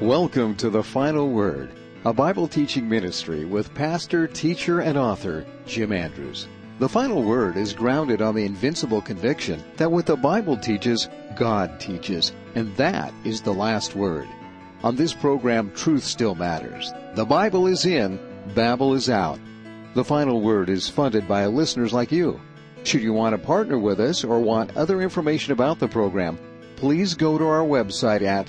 Welcome to The Final Word, a Bible teaching ministry with pastor, teacher, and author Jim Andrews. The Final Word is grounded on the invincible conviction that what the Bible teaches, God teaches, and that is the last word. On this program, truth still matters. The Bible is in, Babel is out. The Final Word is funded by listeners like you. Should you want to partner with us or want other information about the program, please go to our website at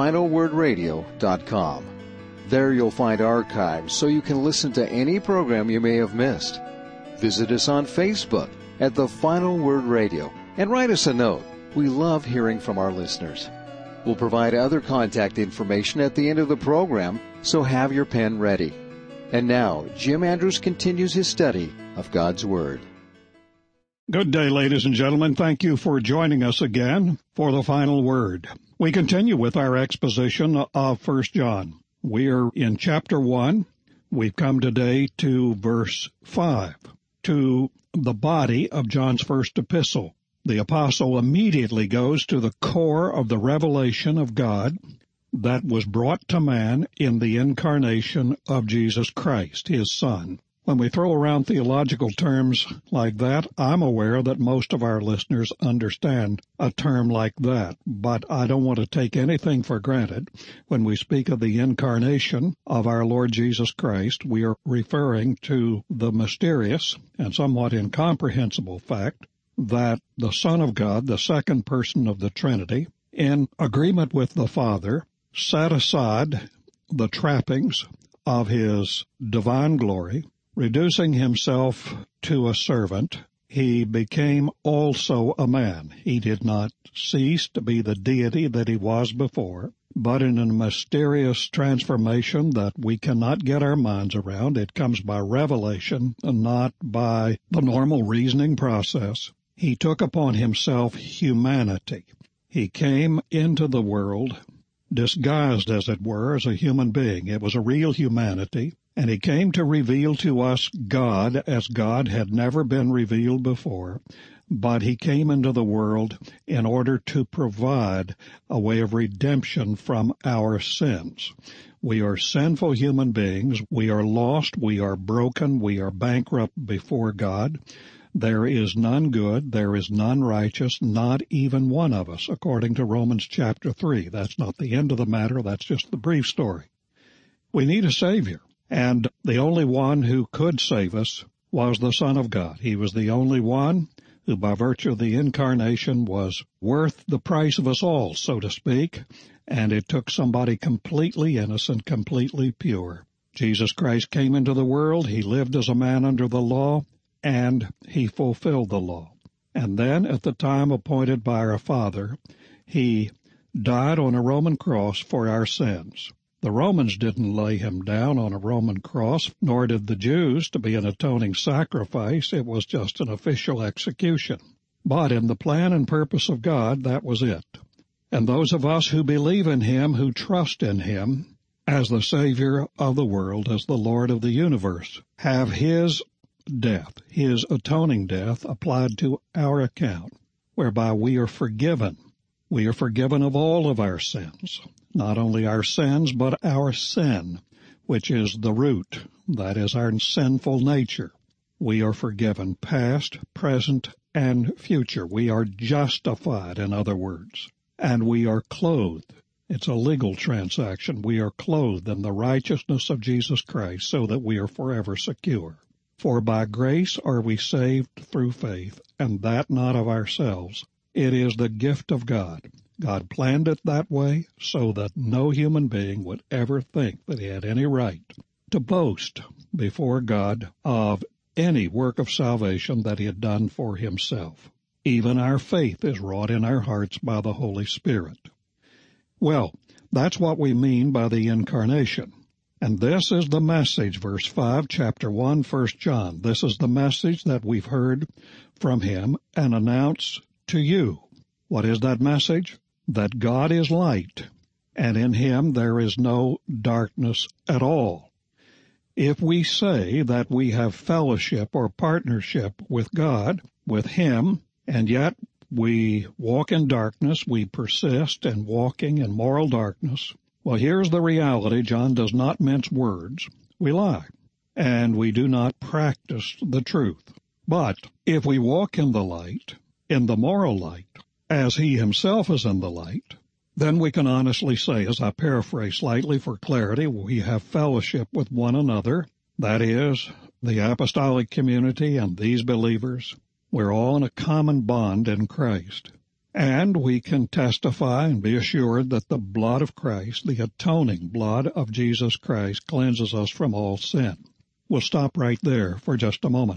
thefinalwordradio.com. There you'll find archives so you can listen to any program you may have missed. Visit us on Facebook at The Final Word Radio and write us a note. We love hearing from our listeners. We'll provide other contact information at the end of the program, so have your pen ready. And now, Jim Andrews continues his study of God's Word. Good day, ladies and gentlemen. Thank you for joining us again for The Final Word. We continue with our exposition of 1 John. We are in chapter 1. We've come today to verse 5, to the body of John's first epistle. The apostle immediately goes to the core of the revelation of God that was brought to man in the incarnation of Jesus Christ, his Son. When we throw around theological terms like that, I'm aware that most of our listeners understand a term like that, but I don't want to take anything for granted. When we speak of the incarnation of our Lord Jesus Christ, we are referring to the mysterious and somewhat incomprehensible fact that the Son of God, the second person of the Trinity, in agreement with the Father, set aside the trappings of his divine glory. Reducing himself to a servant, he became also a man. He did not cease to be the deity that he was before, but in a mysterious transformation that we cannot get our minds around. It comes by revelation and not by the normal reasoning process. He took upon himself humanity. He came into the world disguised, as it were, as a human being. It was a real humanity. And he came to reveal to us God as God had never been revealed before, but he came into the world in order to provide a way of redemption from our sins. We are sinful human beings. We are lost. We are broken. We are bankrupt before God. There is none good. There is none righteous, not even one of us, according to Romans chapter 3. That's not the end of the matter. That's just the brief story. We need a Savior. And the only one who could save us was the Son of God. He was the only one who, by virtue of the incarnation, was worth the price of us all, so to speak, and it took somebody completely innocent, completely pure. Jesus Christ came into the world. He lived as a man under the law, and he fulfilled the law. And then, at the time appointed by our Father, he died on a Roman cross for our sins. The Romans didn't lay him down on a Roman cross, nor did the Jews, to be an atoning sacrifice. It was just an official execution. But in the plan and purpose of God, that was it. And those of us who believe in him, who trust in him as the Savior of the world, as the Lord of the universe, have his death, his atoning death, applied to our account, whereby we are forgiven. We are forgiven of all of our sins. Not only our sins, but our sin, which is the root, that is our sinful nature. We are forgiven past, present, and future. We are justified, in other words, and we are clothed. It's a legal transaction. We are clothed in the righteousness of Jesus Christ so that we are forever secure. For by grace are we saved through faith, and that not of ourselves. It is the gift of God. God planned it that way so that no human being would ever think that he had any right to boast before God of any work of salvation that he had done for himself. Even our faith is wrought in our hearts by the Holy Spirit. Well, that's what we mean by the incarnation. And this is the message, verse 5, chapter 1, 1 John. This is the message that we've heard from him and announced to you. What is that message? That God is light, and in him there is no darkness at all. If we say that we have fellowship or partnership with God, with him, and yet we walk in darkness, we persist in walking in moral darkness, Well, here's the reality. John does not mince words. We lie, and we do not practice the truth. But if we walk in the light, in the moral light, as he himself is in the light, then we can honestly say, as I paraphrase slightly for clarity, we have fellowship with one another, that is, the apostolic community and these believers. We're all in a common bond in Christ. And we can testify and be assured that the blood of Christ, the atoning blood of Jesus Christ, cleanses us from all sin. We'll stop right there for just a moment.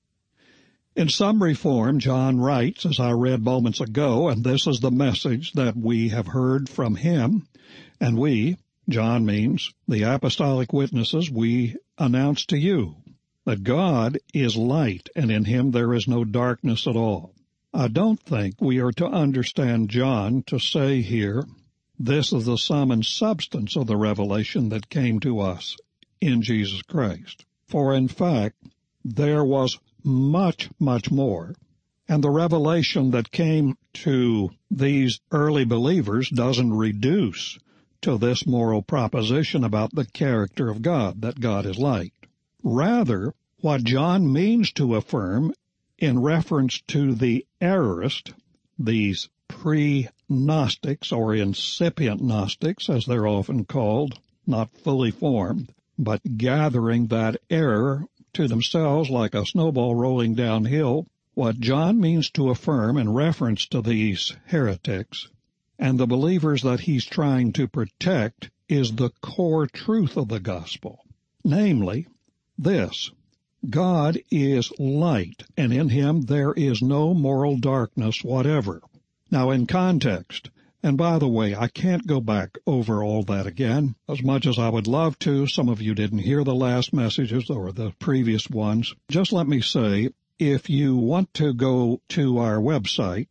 In summary form, John writes, as I read moments ago, and this is the message that we have heard from him, and we, John means the apostolic witnesses, we announce to you that God is light, and in him there is no darkness at all. I don't think we are to understand John to say here, this is the sum and substance of the revelation that came to us in Jesus Christ. For in fact, there was much, much more. And the revelation that came to these early believers doesn't reduce to this moral proposition about the character of God, that God is light. Rather, what John means to affirm in reference to the aorist, these pre-Gnostics or incipient Gnostics, as they're often called, not fully formed, but gathering that error to themselves like a snowball rolling downhill, what John means to affirm in reference to these heretics and the believers that he's trying to protect is the core truth of the gospel, namely this: God is light, and in him there is no moral darkness whatever. Now, in context, and by the way, I can't go back over all that again, as much as I would love to. Some of you didn't hear the last messages or the previous ones. Just let me say, if you want to go to our website,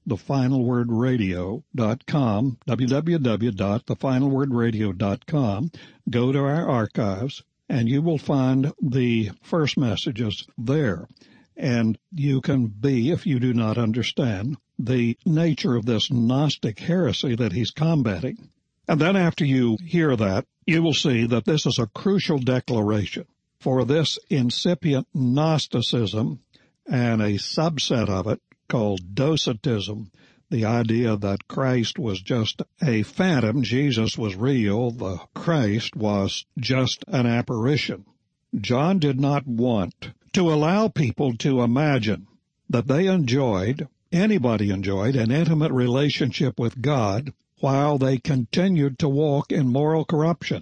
thefinalwordradio.com, www.thefinalwordradio.com, go to our archives, and you will find the first messages there. And you can be, if you do not understand, the nature of this Gnostic heresy that he's combating. And then after you hear that, you will see that this is a crucial declaration. For this incipient Gnosticism and a subset of it called Docetism, the idea that Christ was just a phantom, Jesus was real, the Christ was just an apparition. John did not want to allow people to imagine that anybody enjoyed an intimate relationship with God while they continued to walk in moral corruption.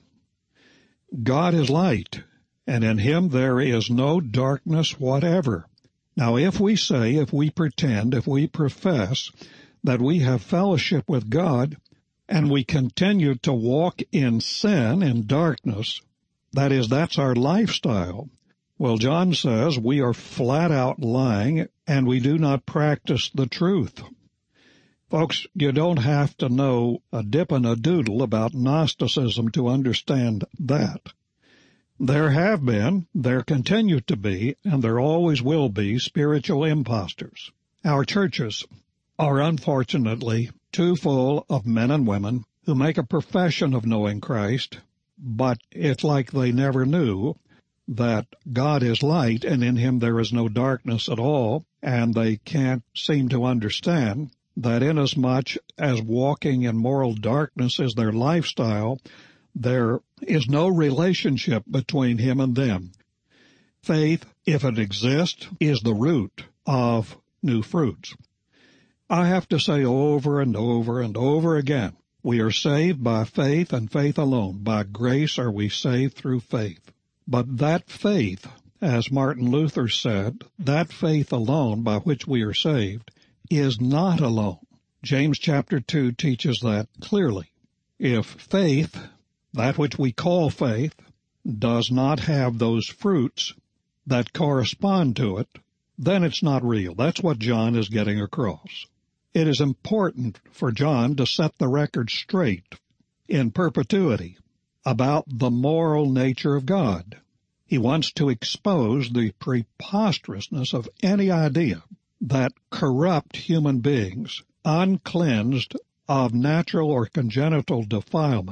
God is light, and in him there is no darkness whatever. Now, if we pretend, if we profess that we have fellowship with God and we continue to walk in sin, in darkness, that's our lifestyle. Well, John says we are flat out lying and we do not practice the truth. Folks, you don't have to know a dip and a doodle about Gnosticism to understand that. There have been, there continue to be, and there always will be spiritual imposters. Our churches are unfortunately too full of men and women who make a profession of knowing Christ, but it's like they never knew that God is light and in him there is no darkness at all, and they can't seem to understand that inasmuch as walking in moral darkness is their lifestyle, there is no relationship between him and them. Faith, if it exists, is the root of new fruits. I have to say over and over and over again, we are saved by faith and faith alone. By grace are we saved through faith. But that faith, as Martin Luther said, that faith alone by which we are saved is not alone. James chapter 2 teaches that clearly. If faith, that which we call faith, does not have those fruits that correspond to it, then it's not real. That's what John is getting across. It is important for John to set the record straight in perpetuity about the moral nature of God. He wants to expose the preposterousness of any idea that corrupt human beings, uncleansed of natural or congenital defilement,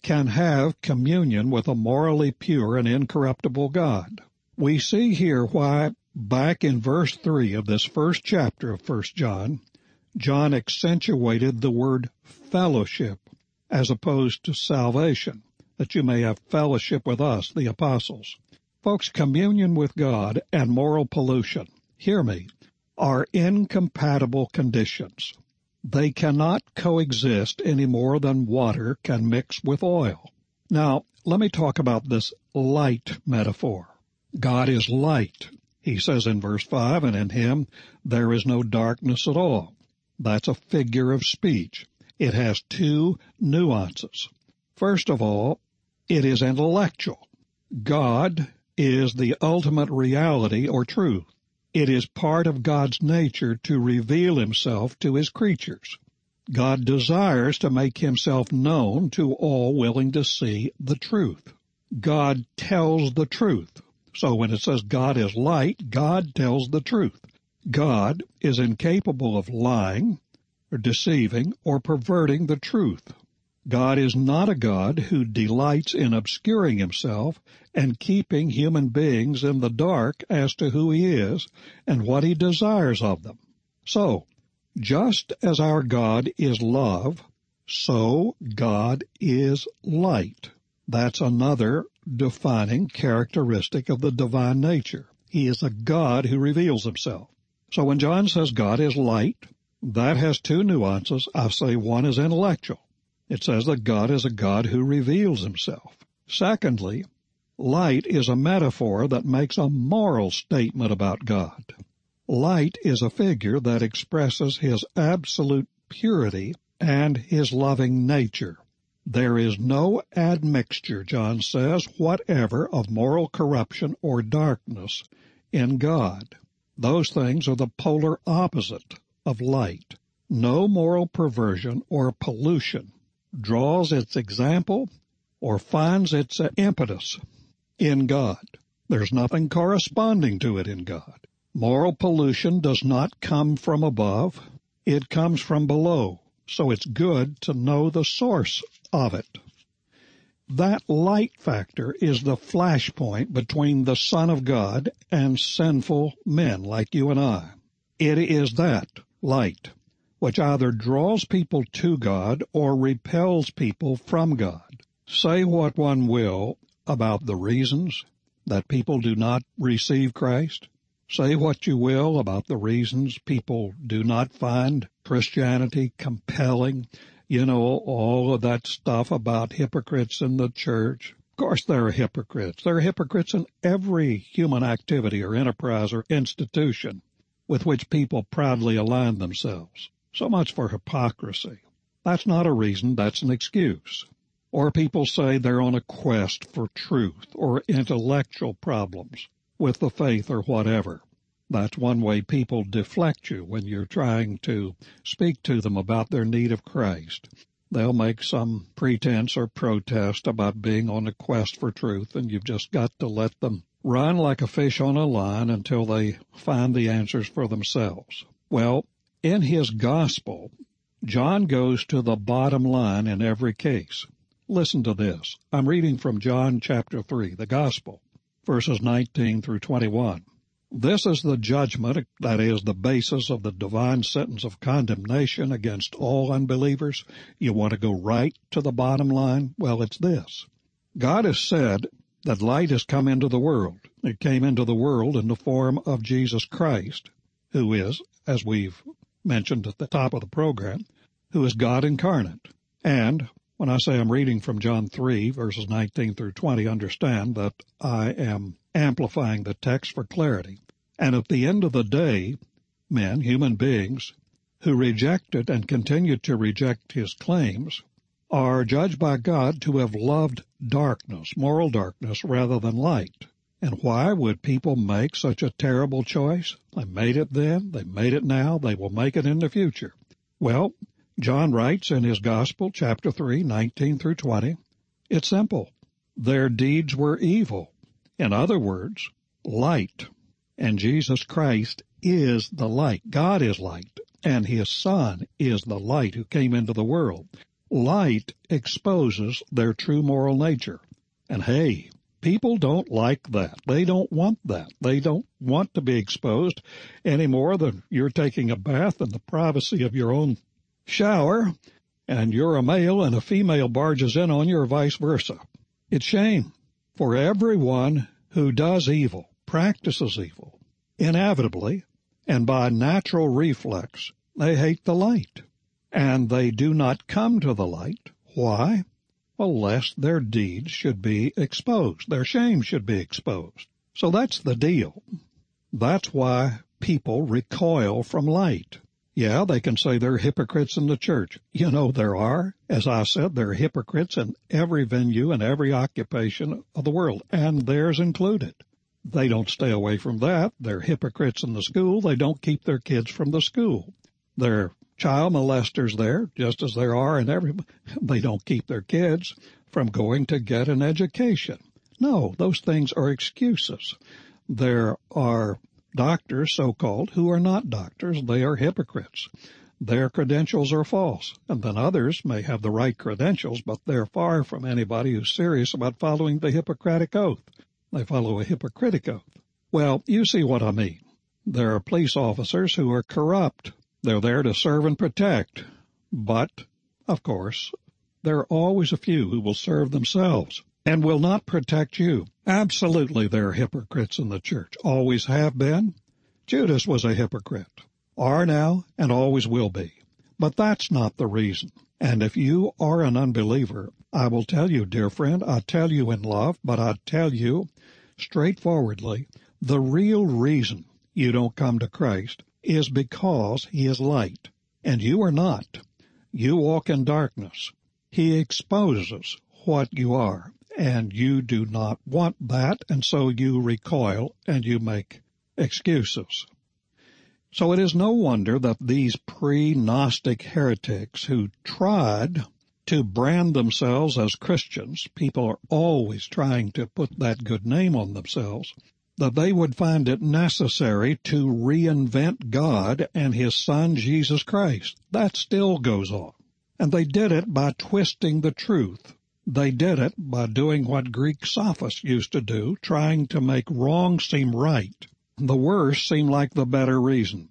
can have communion with a morally pure and incorruptible God. We see here why, back in verse 3 of this first chapter of 1 John, John accentuated the word fellowship as opposed to salvation, that you may have fellowship with us, the apostles. Folks, communion with God and moral pollution, hear me, are incompatible conditions. They cannot coexist any more than water can mix with oil. Now, let me talk about this light metaphor. God is light. He says in verse 5, and in him there is no darkness at all. That's a figure of speech. It has two nuances. First of all, it is intellectual. God is the ultimate reality or truth. It is part of God's nature to reveal himself to his creatures. God desires to make himself known to all willing to see the truth. God tells the truth. So when it says God is light, God tells the truth. God is incapable of lying or deceiving or perverting the truth. God is not a God who delights in obscuring himself and keeping human beings in the dark as to who he is and what he desires of them. So, just as our God is love, so God is light. That's another defining characteristic of the divine nature. He is a God who reveals himself. So when John says God is light, that has two nuances. I say one is intellectual. It says that God is a God who reveals himself. Secondly, light is a metaphor that makes a moral statement about God. Light is a figure that expresses his absolute purity and his loving nature. There is no admixture, John says, whatever of moral corruption or darkness in God. Those things are the polar opposite of light. No moral perversion or pollution draws its example or finds its impetus in God. There's nothing corresponding to it in God. Moral pollution does not come from above. It comes from below. So it's good to know the source of it. That light factor is the flashpoint between the Son of God and sinful men like you and I. It is that light which either draws people to God or repels people from God. Say what one will about the reasons that people do not receive Christ. Say what you will about the reasons people do not find Christianity compelling. You know, all of that stuff about hypocrites in the church. Of course there are hypocrites. There are hypocrites in every human activity or enterprise or institution with which people proudly align themselves. So much for hypocrisy. That's not a reason, that's an excuse. Or people say they're on a quest for truth or intellectual problems with the faith or whatever. That's one way people deflect you when you're trying to speak to them about their need of Christ. They'll make some pretense or protest about being on a quest for truth, and you've just got to let them run like a fish on a line until they find the answers for themselves. Well, in his gospel, John goes to the bottom line in every case. Listen to this. I'm reading from John chapter 3, the gospel, verses 19 through 21. This is the judgment, that is, the basis of the divine sentence of condemnation against all unbelievers. You want to go right to the bottom line? Well, it's this. God has said that light has come into the world. It came into the world in the form of Jesus Christ, who is, as we've mentioned at the top of the program, who is God incarnate. And when I say I'm reading from John 3, verses 19 through 20, understand that I am amplifying the text for clarity. And at the end of the day, men, human beings, who rejected and continue to reject his claims, are judged by God to have loved darkness, moral darkness, rather than light. And why would people make such a terrible choice? They made it then, they made it now, they will make it in the future. Well, John writes in his Gospel, chapter 3, 19 through 20, it's simple. Their deeds were evil. In other words, light. And Jesus Christ is the light. God is light, and his Son is the light who came into the world. Light exposes their true moral nature. And hey, people don't like that. They don't want that. They don't want to be exposed any more than you're taking a bath in the privacy of your own shower, and you're a male and a female barges in on you, or vice versa. It's shame for everyone who does evil, practices evil. Inevitably, and by natural reflex, they hate the light, and they do not come to the light. Why? Well, lest their deeds should be exposed. Their shame should be exposed. So that's the deal. That's why people recoil from light. Yeah, they can say they're hypocrites in the church. You know, there are. As I said, there are hypocrites in every venue and every occupation of the world, and theirs included. They don't stay away from that. They're hypocrites in the school. They don't keep their kids from the school. They're child molesters there, just as there are in every. They don't keep their kids from going to get an education. No, those things are excuses. There are doctors, so-called, who are not doctors. They are hypocrites. Their credentials are false. And then others may have the right credentials, but they're far from anybody who's serious about following the Hippocratic Oath. They follow a hypocritic oath. Well, you see what I mean. There are police officers who are corrupt. They're there to serve and protect. But, of course, there are always a few who will serve themselves and will not protect you. Absolutely, there are hypocrites in the church. Always have been. Judas was a hypocrite. Are now and always will be. But that's not the reason. And if you are an unbeliever, I will tell you, dear friend, I tell you in love, but I tell you straightforwardly, the real reason you don't come to Christ is because He is light, and you are not. You walk in darkness. He exposes what you are, and you do not want that, and so you recoil and you make excuses. So it is no wonder that these pre-Gnostic heretics who tried to brand themselves as Christians, people are always trying to put that good name on themselves, that they would find it necessary to reinvent God and His Son, Jesus Christ. That still goes on. And they did it by twisting the truth. They did it by doing what Greek sophists used to do, trying to make wrong seem right. The worse seem like the better reason.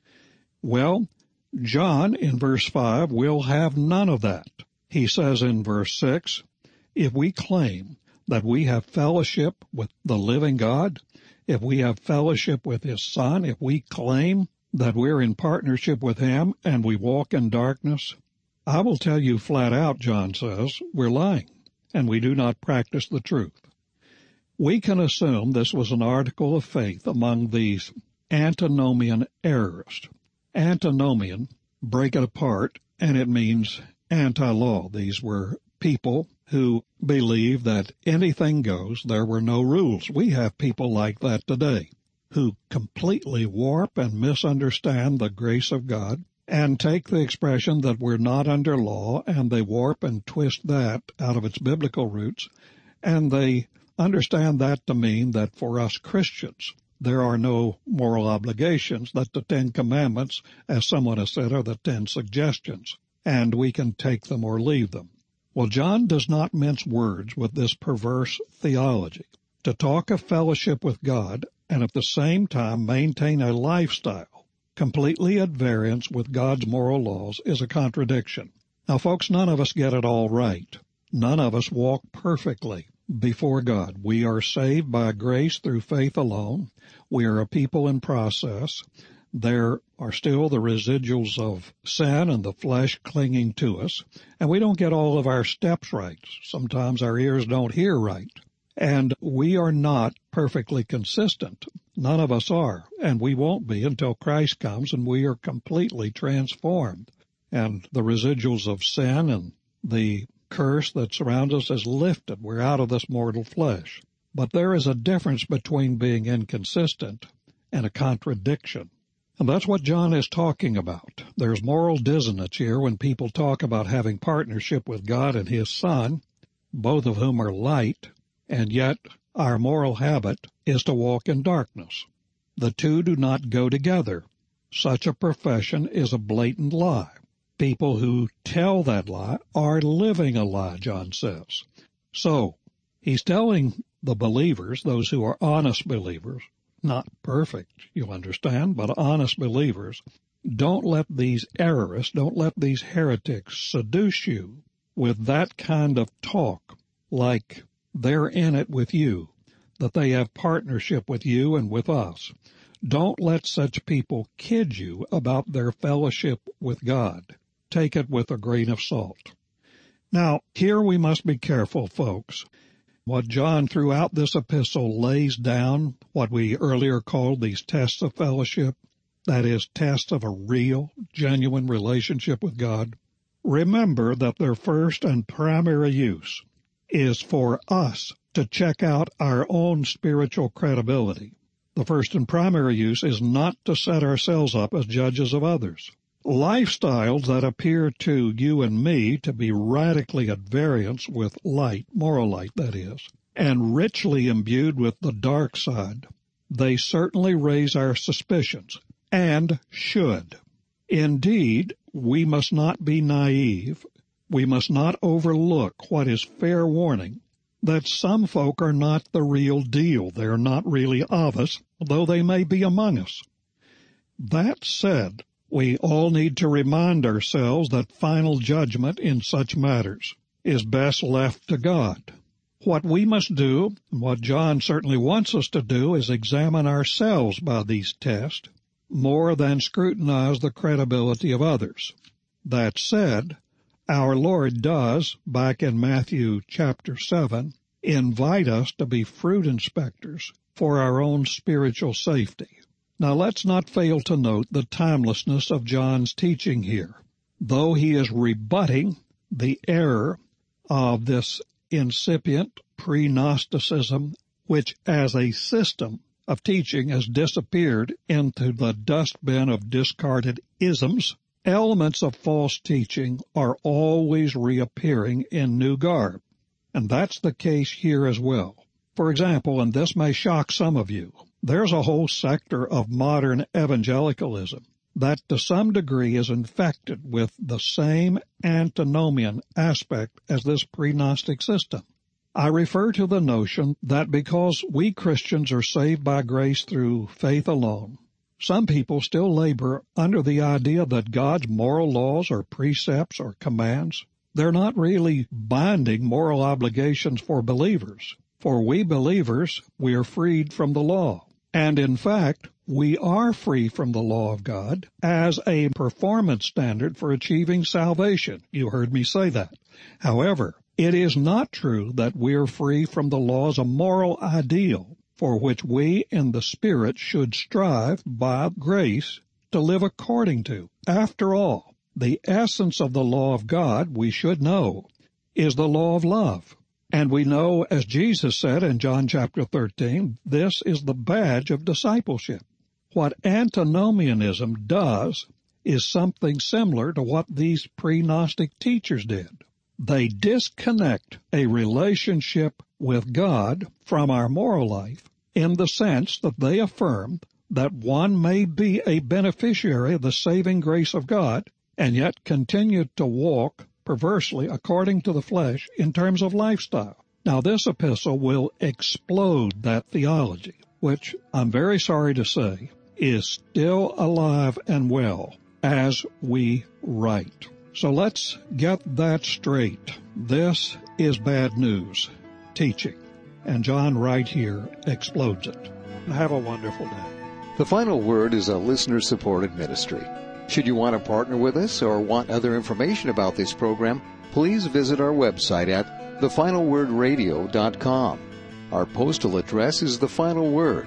Well, John in verse 5 will have none of that. He says in verse 6, if we claim that we have fellowship with the living God, if we have fellowship with His Son, if we claim that we're in partnership with Him and we walk in darkness, I will tell you flat out, John says, we're lying and we do not practice the truth. We can assume this was an article of faith among these antinomian errors. Antinomian, break it apart, and it means anti-law. These were people who believed that anything goes. There were no rules. We have people like that today who completely warp and misunderstand the grace of God and take the expression that we're not under law, and they warp and twist that out of its biblical roots, and they understand that to mean that for us Christians, there are no moral obligations, that the 10 Commandments, as someone has said, are the 10 suggestions, and we can take them or leave them. Well, John does not mince words with this perverse theology. To talk of fellowship with God and at the same time maintain a lifestyle completely at variance with God's moral laws is a contradiction. Now, folks, none of us get it all right. None of us walk perfectly before God. We are saved by grace through faith alone. We are a people in process. There are still the residuals of sin and the flesh clinging to us, and we don't get all of our steps right. Sometimes our ears don't hear right, and we are not perfectly consistent. None of us are, and we won't be until Christ comes and we are completely transformed, and the residuals of sin and the curse that surrounds us is lifted. We're out of this mortal flesh. But there is a difference between being inconsistent and a contradiction. And that's what John is talking about. There's moral dissonance here when people talk about having partnership with God and His Son, both of whom are light, and yet our moral habit is to walk in darkness. The two do not go together. Such a profession is a blatant lie. people who tell that lie are living a lie, John says. So, he's telling the believers, those who are honest believers, not perfect, you understand, but honest believers, don't let these errorists, don't let these heretics seduce you with that kind of talk, like they're in it with you, that they have partnership with you and with us. Don't let such people kid you about their fellowship with God. Take it with a grain of salt. Now, here we must be careful, folks. What John throughout this epistle lays down, what we earlier called these tests of fellowship, that is, tests of a real, genuine relationship with God, remember that their first and primary use is for us to check out our own spiritual credibility. The first and primary use is not to set ourselves up as judges of others. Lifestyles that appear to you and me to be radically at variance with light, moral light that is, and richly imbued with the dark side, they certainly raise our suspicions, and should. Indeed, we must not be naive. We must not overlook what is fair warning, that some folk are not the real deal. They are not really of us, though they may be among us. That said, we all need to remind ourselves that final judgment in such matters is best left to God. What we must do, and what John certainly wants us to do, is examine ourselves by these tests more than scrutinize the credibility of others. That said, our Lord does, back in Matthew chapter 7, invite us to be fruit inspectors for our own spiritual safety. Now, let's not fail to note the timelessness of John's teaching here. Though he is rebutting the error of this incipient pre-Gnosticism, which as a system of teaching has disappeared into the dustbin of discarded isms, elements of false teaching are always reappearing in new garb. And that's the case here as well. For example, and this may shock some of you, there's a whole sector of modern evangelicalism that to some degree is infected with the same antinomian aspect as this pre-Gnostic system. I refer to the notion that because we Christians are saved by grace through faith alone, some people still labor under the idea that God's moral laws or precepts or commands, they're not really binding moral obligations for believers. For we believers, we are freed from the law. And in fact, we are free from the law of God as a performance standard for achieving salvation. You heard me say that. However, it is not true that we are free from the law as a moral ideal for which we in the Spirit should strive by grace to live according to. After all, the essence of the law of God, we should know, is the law of love. And we know, as Jesus said in John chapter 13, this is the badge of discipleship. What antinomianism does is something similar to what these pre-Gnostic teachers did. They disconnect a relationship with God from our moral life in the sense that they affirm that one may be a beneficiary of the saving grace of God and yet continue to walk perversely according to the flesh in terms of lifestyle. Now, this epistle will explode that theology, which I'm very sorry to say is still alive and well as we write. So let's get that straight. This is bad news teaching, and John right here explodes it. Have a wonderful day. The Final Word is a listener-supported ministry. Should you want to partner with us or want other information about this program, please visit our website at thefinalwordradio.com. Our postal address is The Final Word,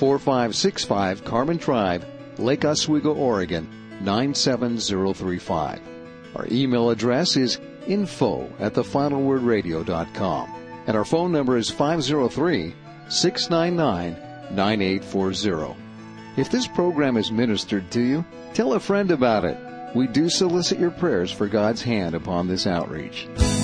4565 Carmen Drive, Lake Oswego, Oregon, 97035. Our email address is info@thefinalwordradio.com. And our phone number is 503-699-9840. If this program is ministered to you, tell a friend about it. We do solicit your prayers for God's hand upon this outreach.